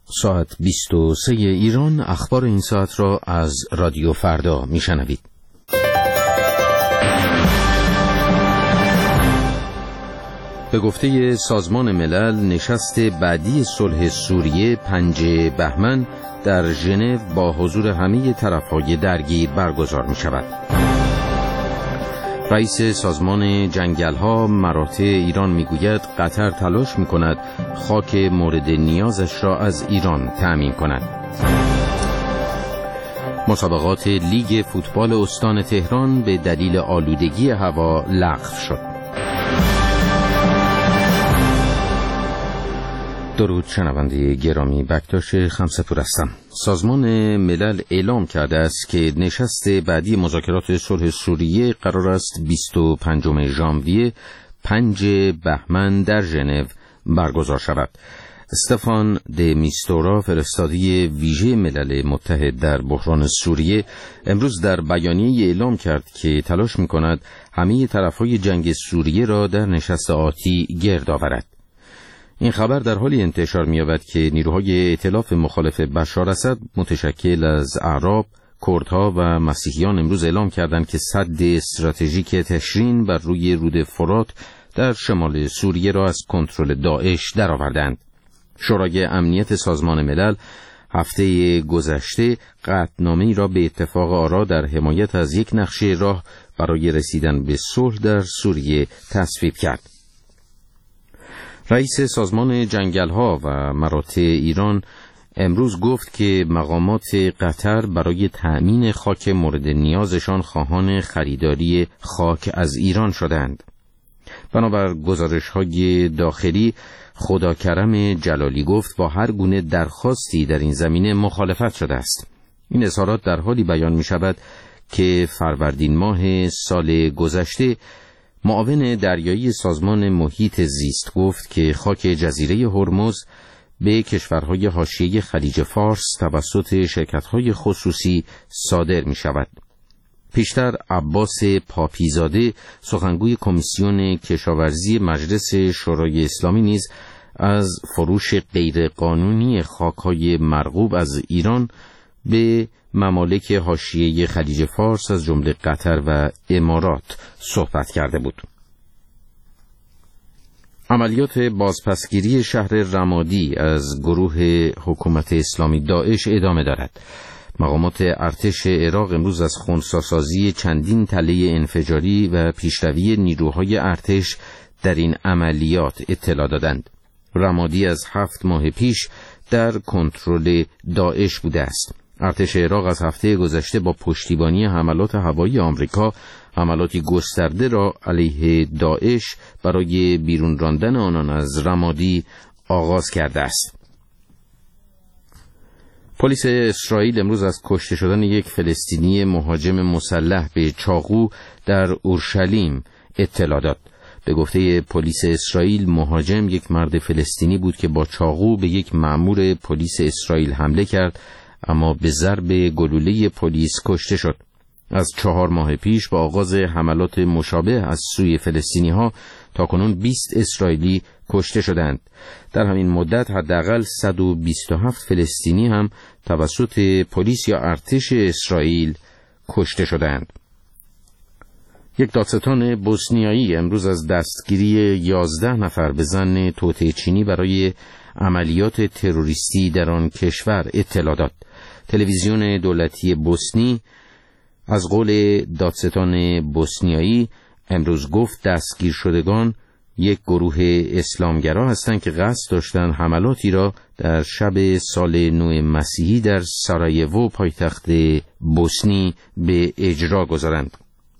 ساعت 23 ایران اخبار این ساعت را از رادیو فردا میشنوید. به گفته سازمان ملل نشست بعدی صلح سوریه 5 بهمن در ژنو با حضور همه طرف‌های درگیر برگزار می شود. رئیس سازمان جنگل‌ها مراتع ایران میگوید قطر تلاش می‌کند خاک مورد نیازش را از ایران تأمین کند. مسابقات لیگ فوتبال استان تهران به دلیل آلودگی هوا لغو شد. درود شنونده گرامی، بکتاش خمسه‌پور هستم. سازمان ملل اعلام کرده است که نشست بعدی مذاکرات صلح سوریه قرار است 25 ژانویه 5 بهمن در ژنو برگزار شود. استفان د میستورا، فرستادی ویژه ملل متحد در بحران سوریه، امروز در بیانیه اعلام کرد که تلاش می‌کند همه طرف‌های جنگ سوریه را در نشست آتی گرد آورد. این خبر در حالی انتشار می‌یابد که نیروهای ائتلاف مخالف بشار اسد متشکل از اعراب، کردها و مسیحیان امروز اعلام کردند که سد استراتژیک تشرین بر روی رود فرات در شمال سوریه را از کنترل داعش درآوردند. شورای امنیت سازمان ملل هفته گذشته قطعنامه‌ای را به اتفاق آرا در حمایت از یک نقشه راه برای رسیدن به صلح در سوریه تصویب کرد. رئیس سازمان جنگل‌ها و مراتع ایران امروز گفت که مقامات قطر برای تأمین خاک مورد نیازشان خواهان خریداری خاک از ایران شدند. بنابر گزارش‌های داخلی، خداکرم جلالی گفت با هر گونه درخواستی در این زمینه مخالفت شده است. این اظهارات در حالی بیان می‌شود که فروردین ماه سال گذشته معاون دریایی سازمان محیط زیست گفت که خاک جزیره هرمز به کشورهای حاشیه خلیج فارس توسط شرکت‌های خصوصی صادر می‌شود. پیشتر عباس پاپیزاده، سخنگوی کمیسیون کشاورزی مجلس شورای اسلامی، نیز از فروش غیرقانونی خاک‌های مرغوب از ایران به ممالک حاشیه خلیج فارس از جمله قطر و امارات صحبت کرده بود. عملیات بازپسگیری شهر رمادی از گروه حکومت اسلامی داعش ادامه دارد. مقامات ارتش عراق امروز از خنثی‌سازی چندین تله انفجاری و پیشروی نیروهای ارتش در این عملیات اطلاع دادند. رمادی از 7 ماه پیش در کنترل داعش بوده است. ارتش عراق از هفته گذشته با پشتیبانی حملات هوایی آمریکا حملاتی گسترده را علیه داعش برای بیرون راندن آنان از رمادی آغاز کرده است. پلیس اسرائیل امروز از کشته شدن یک فلسطینی مهاجم مسلح به چاقو در اورشلیم اطلاع داد. به گفته پلیس اسرائیل، مهاجم یک مرد فلسطینی بود که با چاقو به یک مأمور پلیس اسرائیل حمله کرد، اما به ضرب گلوله پلیس کشته شد. از 4 ماه پیش با آغاز حملات مشابه از سوی فلسطینی‌ها تاکنون 20 اسرائیلی کشته شدند. در همین مدت حداقل 127 فلسطینی هم توسط پلیس یا ارتش اسرائیل کشته شدند. یک دادستان بوسنیایی امروز از دستگیری 11 نفر به ظن توطئه چینی برای عملیات تروریستی در آن کشور اطلاع داد. تلویزیون دولتی بوسنی از قول دادستان بوسنیایی امروز گفت دستگیر شدگان یک گروه اسلامگرا هستند که قصد داشتند حملاتی را در شب سال نو مسیحی در سارایوو پایتخت بوسنی به اجرا گذارند.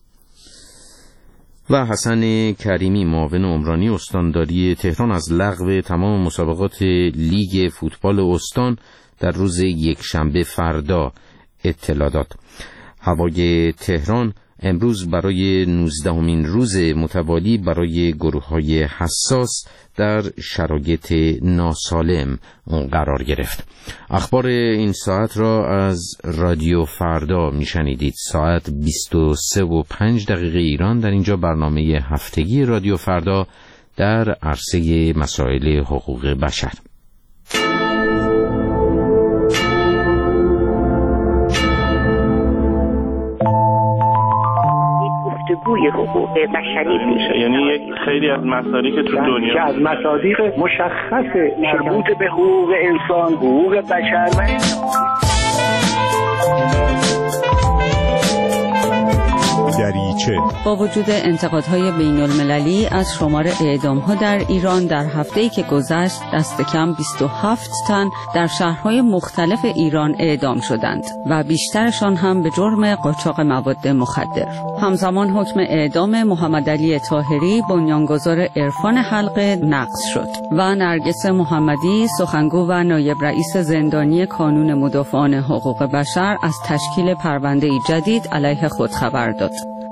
و حسن کریمی، معاون عمرانی استانداری تهران، از لغو تمام مسابقات لیگ فوتبال استان در روز یکشنبه فردا اطلاع داد. هوای تهران امروز برای 19مین روز متوالی برای گروه‌های حساس در شرایط ناسالم قرار گرفت. اخبار این ساعت را از رادیو فردا میشنیدید. ساعت 23:05 ایران. در اینجا برنامه هفتگی رادیو فردا در عرصه مسائل حقوق بشر. جوی حقوق بشری میشه. یعنی یک خیلی از مصادیق تو دنیا که از مصادیق مشخص مربوط به حقوق انسان، حقوق بشر با وجود انتقادهای بین المللی از شمار اعدام‌ها در ایران، در هفته‌ای که گذشت دست کم 27 تن در شهرهای مختلف ایران اعدام شدند و بیشترشان هم به جرم قاچاق مواد مخدر. همزمان حکم اعدام محمدعلی طاهری بنیانگذار عرفان حلقه نقض شد و نرگس محمدی سخنگو و نایب رئیس زندانی کانون مدافعان حقوق بشر از تشکیل پرونده جدید علیه خود خبر داد.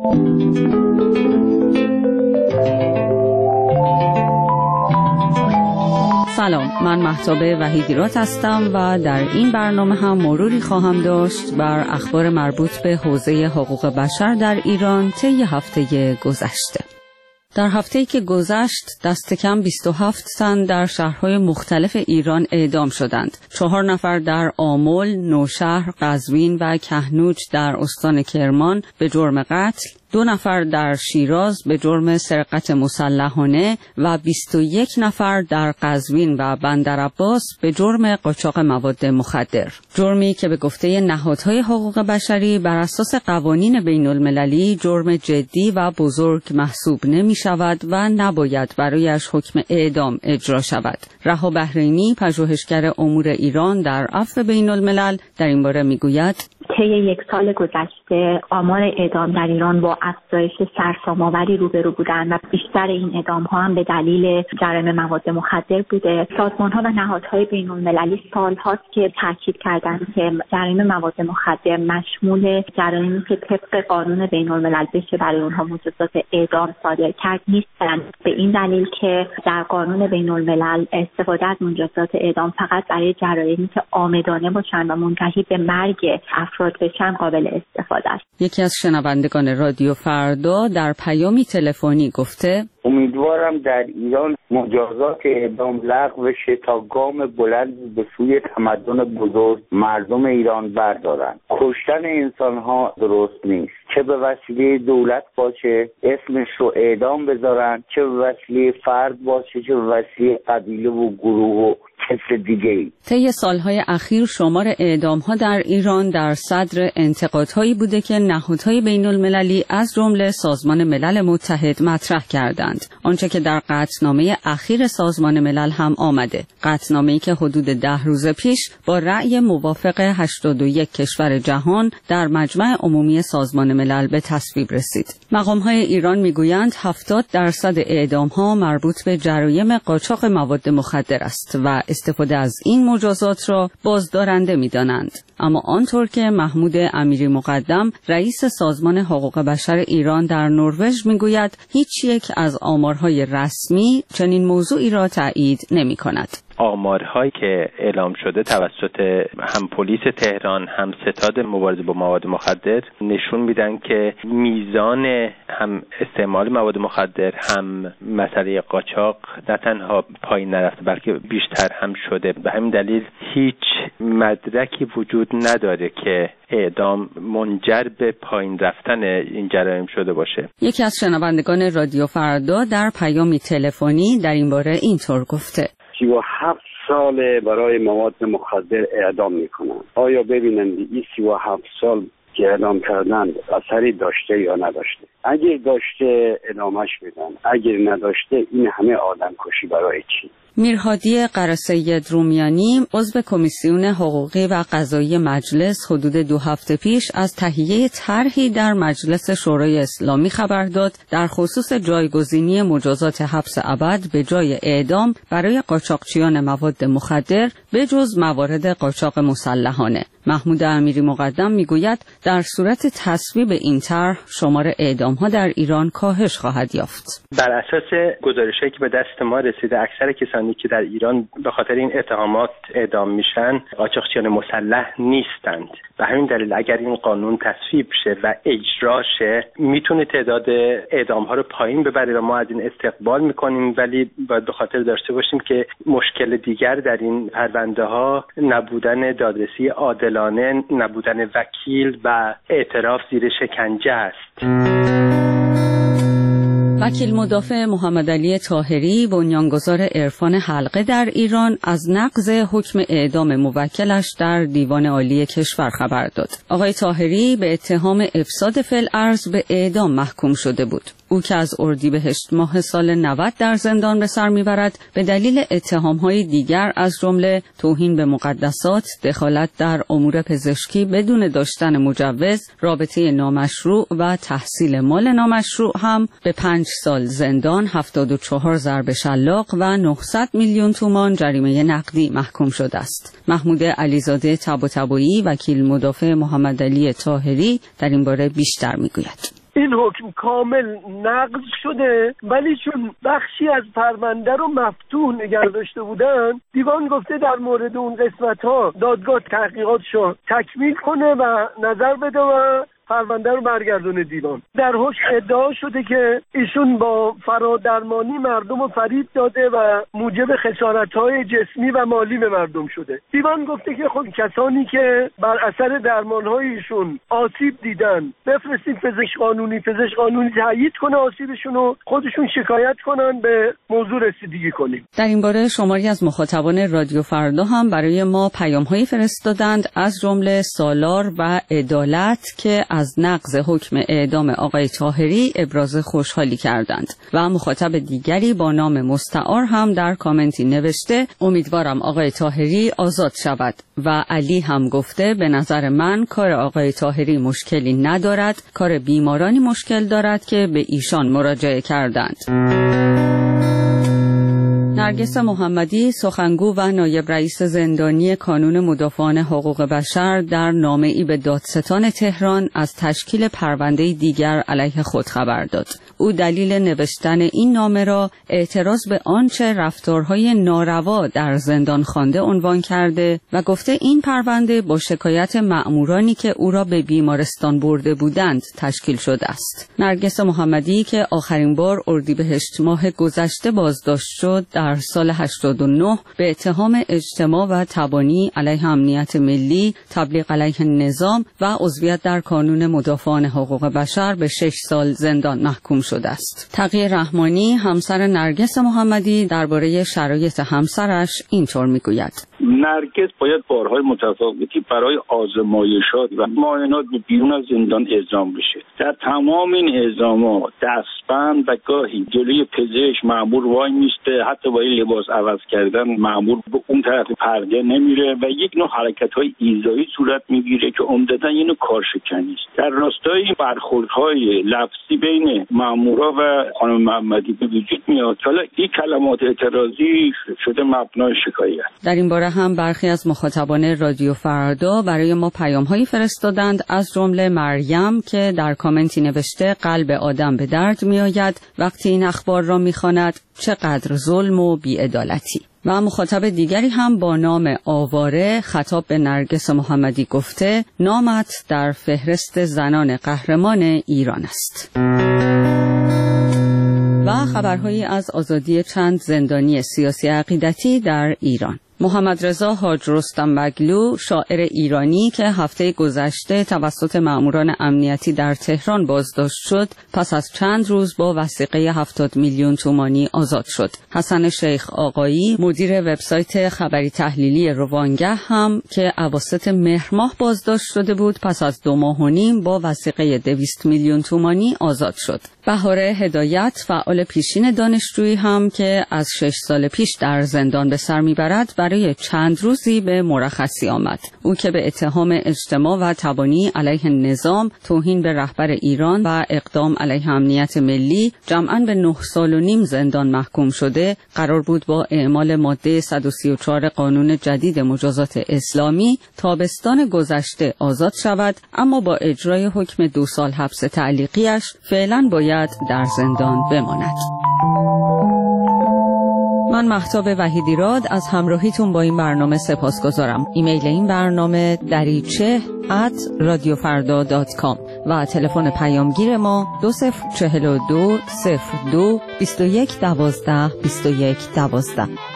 سلام، من مهتاب وحیدیرات هستم و در این برنامه هم مروری خواهم داشت بر اخبار مربوط به حوزه حقوق بشر در ایران طی هفته گذشته. در هفته‌ای که گذشت دست کم 27 تن در شهرهای مختلف ایران اعدام شدند. 4 نفر در آمل، نوشهر، قزوین و کهنوج در استان کرمان به جرم قتل، 2 نفر در شیراز به جرم سرقت مسلحانه و 21 نفر در قزوین و بندرعباس به جرم قاچاق مواد مخدر. جرمی که به گفته نهادهای حقوق بشری بر اساس قوانین بین المللی جرم جدی و بزرگ محسوب نمی شود و نباید برایش حکم اعدام اجرا شود. رها بحرینی، پژوهشگر امور ایران در عفو بین الملل، در این باره می گوید: طی یک سال گذشته آمار اعدام در ایران با افزایش سرسام‌آوری روبرو بودند و بیشتر این اعدام‌ها هم به دلیل جرایم مواد مخدر بوده. سازمان‌ها و نهادهای بین‌المللی سال‌هاست که تاکید کردند که جرایم مواد مخدر مشمول جرایمی که طبق قانون بین‌الملل بشه برای اونها مجازات اعدام صادر کرد نیستند. به این دلیل که در قانون بین‌الملل استفاده از مجازات اعدام فقط برای جرایمی که عامدانه باشند و منتهی به مرگ افراد بشن قابل استفاده است. یکی از شنوندگان رادیو فردا در پیامی تلفنی گفته: امیدوارم در ایران مجازات اعدام لغو بشه تا گام بلند به سوی تمدن بزرگ مردم ایران بردارن. کشتن انسان‌ها درست نیست، چه به وسیله دولت باشه اسمش رو اعدام بذارن، چه به وسیله فرد باشه، چه به وسیله قبیله و گروه و کس دیگه‌ای. طی سالهای اخیر شمار اعدام‌ها در ایران در صدر انتقادهایی بوده که نهادهای بین‌المللی از جمله سازمان ملل متحد مطرح کردند. آنچه که در قطعنامه اخیر سازمان ملل هم آمده. قطعنامه‌ای که حدود 10 روز پیش با رأی موافق 81 کشور جهان در مجمع عمومی سازمان ملل به تصویب رسید. مقام‌های ایران می‌گویند 70% اعدام‌ها مربوط به جرایم قاچاق مواد مخدر است و استفاده از این مجازات را بازدارنده می‌دانند. اما آنطور که محمود امیری مقدم رئیس سازمان حقوق بشر ایران در نروژ می‌گوید، هیچ یک از آمارهای رسمی چنین موضوعی را تایید نمی‌کند. آمارهایی که اعلام شده توسط هم پلیس تهران هم ستاد مبارزه با مواد مخدر نشون میدن که میزان هم استعمال مواد مخدر هم مسئله قاچاق نه تنها پایین نرفته بلکه بیشتر هم شده. به همین دلیل هیچ مدرکی وجود نداره که اعدام منجر به پایین رفتن این جرایم شده باشه. یکی از شنوندگان رادیو فردا در پیامی تلفنی در این باره اینطور گفته: 37 سال برای مواد مخدر اعدام میکنن. آیا ببینند این 37 سال که اعدام کردن اثری داشته یا نداشته؟ اگر داشته ادامهش میدن، اگر نداشته این همه آدم کشی برای چی؟ میرهادی قره‌سید رومیانی عضو کمیسیون حقوقی و قضایی مجلس حدود 2 هفته پیش از تهیه طرحی در مجلس شورای اسلامی خبر داد در خصوص جایگزینی مجازات حبس ابد به جای اعدام برای قاچاقچیان مواد مخدر به جز موارد قاچاق مسلحانه. محمود امیری مقدم میگوید در صورت تصویب این طرح شمار اعدام‌ها در ایران کاهش خواهد یافت. بر اساس گزارشی که به دست ما رسیده اکثر کسانی که در ایران به خاطر این اتهامات اعدام میشن قاچاقچیان مسلح نیستند. به همین دلیل اگر این قانون تصویب شه و اجرا شه میتونه تعداد اعدام‌ها رو پایین ببره و ما از این استقبال میکنیم، ولی باید به خاطر داشته باشیم که مشکل دیگر در این پرونده‌ها نبودن دادرسی عادلانه، نبودن وکیل و اعتراف زیر شکنجه است. وکیل مدافع محمد علی طاهری، بنیانگذار عرفان حلقه در ایران، از نقض حکم اعدام موکلش در دیوان عالی کشور خبر داد. آقای طاهری به اتهام افساد فی الارض به اعدام محکوم شده بود. او که از اردیبهشت ماه سال 90 در زندان به سر میبرد به دلیل اتهام‌های دیگر از جمله توهین به مقدسات، دخالت در امور پزشکی بدون داشتن مجوز، رابطه نامشروع و تحصیل مال نامشروع هم به 5 سال زندان، 74 ضرب شلاق و 900 میلیون تومان جریمه نقدی محکوم شده است. محمود علیزاده طباطبایی، وکیل مدافع محمد علی طاهری، در این باره بیشتر میگوید. این حکم کامل نقض شده، ولی چون بخشی از پرونده رو مفتوح نگه داشته بودن، دیوان گفته در مورد اون قسمت‌ها دادگاه تحقیقاتشو تکمیل کنه و نظر بده و پرونده رو برگردونه دیوان. در حکم ادعا شده که ایشون با فرادرمانی مردم رو فریب داده و موجب خسارت‌های جسمی و مالی به مردم شده. دیوان گفته که خب کسانی که بر اثر درمان‌های ایشون آسیب دیدن بفرستید پزشک قانونی تایید کنه آسیبشون رو، خودشون شکایت کنن، به موضوع رسیدگی کنیم. در این باره شماری از مخاطبان رادیو فردا هم برای ما پیام‌هایی فرستادند، از جمله سالار و عدالت که از نقض حکم اعدام آقای طاهری ابراز خوشحالی کردند و مخاطب دیگری با نام مستعار هم در کامنتی نوشته امیدوارم آقای طاهری آزاد شود و علی هم گفته به نظر من کار آقای طاهری مشکلی ندارد، کار بیمارانی مشکل دارد که به ایشان مراجعه کردند. نرگس محمدی، سخنگو و نایب رئیس زندانی کانون مدافعان حقوق بشر، در نامه‌ای به دادستان تهران از تشکیل پرونده دیگر علیه خود خبر داد. او دلیل نوشتن این نامه را اعتراض به آنچه رفتارهای ناروا در زندان خوانده عنوان کرده و گفته این پرونده با شکایت مأمورانی که او را به بیمارستان برده بودند تشکیل شده است. نرگس محمدی که آخرین بار اردیبهشت ماه گذشته بازداشت شد، در سال 89 به اتهام اجتماع و تبانی علیه امنیت ملی، تبلیغ علیه نظام و عضویت در کانون مدافعان حقوق بشر به 6 سال زندان محکوم شده است. تقی رحمانی، همسر نرگس محمدی، درباره شرایط همسرش اینطور میگوید: نرگس باید بارهای متفاوتی برای آزمایشات و معاینات به بیرون از زندان اعزام بشه. در تمام این اعزامات دستبند و گاهی جلوی پزشک مأمور وای میسته، حتی با لباس عوض کردن مأمور به اون طرف پرده نمیره و یک نوع حرکت‌های ایذایی صورت میگیره که عمدتاً یه نوع کارشکنی است. در راستای برخوردهای لفظی بین مأمورا و خانم محمدی به وجود میاد. حالا این کلمات اعتراضی شده مبنای شکایت. در این باره هم برخی از مخاطبان رادیو فردا برای ما پیام‌هایی فرستادند، از جمله مریم که در کامنتی نوشته قلب آدم به درد میآید وقتی این اخبار را میخواند، چقدر ظلم و بی‌عدالتی. و مخاطب دیگری هم با نام آواره خطاب به نرگس محمدی گفته نامت در فهرست زنان قهرمان ایران است. و خبرهایی از آزادی چند زندانی سیاسی عقیدتی در ایران. محمد رضا حاج رستم بگلو، شاعر ایرانی که هفته گذشته توسط مأموران امنیتی در تهران بازداشت شد، پس از چند روز با وثیقه 70 میلیون تومانی آزاد شد. حسن شیخ آقایی، مدیر وبسایت خبری تحلیلی روانگه هم که اواسط مهر ماه بازداشت شده بود، پس از 2 ماه و نیم با وثیقه 200 میلیون تومانی آزاد شد. بهاره هدایت، فعال پیشین دانشجویی هم که از 6 سال پیش در زندان به سر میبرد، برای چند روزی به مرخصی آمد. او که به اتهام اجتماع و تبانی علیه نظام، توهین به رهبر ایران و اقدام علیه امنیت ملی جمعاً به 9 سال و نیم زندان محکوم شده، قرار بود با اعمال ماده 134 قانون جدید مجازات اسلامی تابستان گذشته آزاد شود، اما با اجرای حکم 2 سال حبس تعلیقیش فعلاً باید در زندان بماند. من مهتاب وحیدیراد از همراهیتون با این برنامه سپاسگزارم. ایمیل این برنامه dariche@radiofarda.com و تلفن پیامگیر ما 2042 02 21 12 21 12.